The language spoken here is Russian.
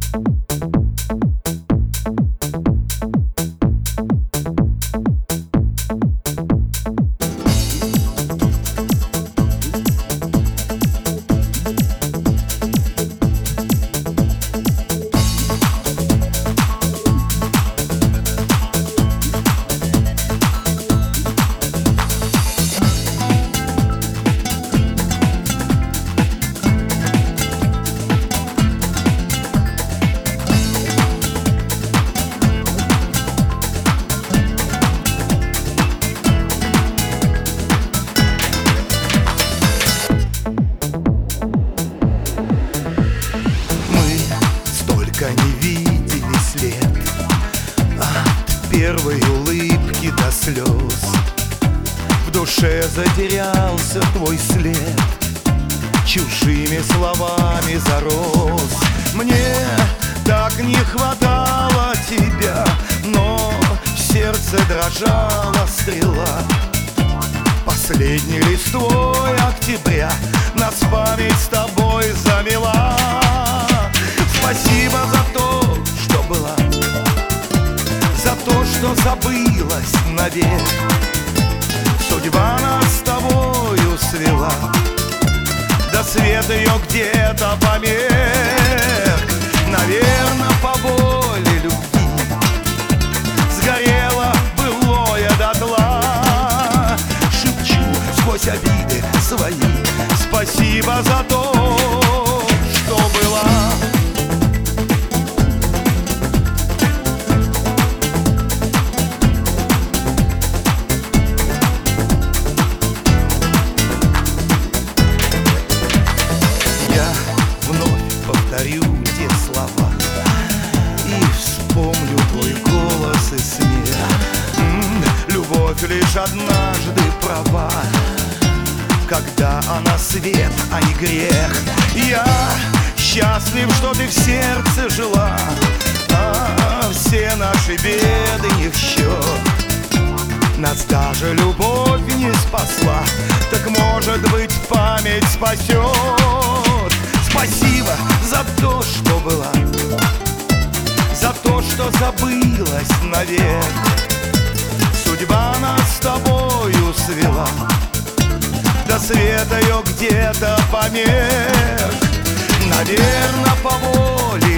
Не видели след от первой улыбки до слез. В душе затерялся твой след, чужими словами зарос. Мне так не хватало тебя, но в сердце дрожала стрела. Последней листвой октября нас память с тобой замела. Спасибо за то, что была, за то, что забылась навек. Судьба нас с тобою свела, до света ее где-то померк. Наверно, по воле любви сгорело былое дотла. Шепчу сквозь обиды свои спасибо за то, что была. Повторю те слова и вспомню твой голос и смех. Любовь лишь однажды права, когда она свет, а не грех. Я счастлив, что ты в сердце жила, а все наши беды не в счет. Нас даже любовь не спасла, так может быть память спасет. Спасибо за то, что была, за то, что забылась навек. Судьба нас с тобою свела, до света ее где-то померк. Наверно, по воле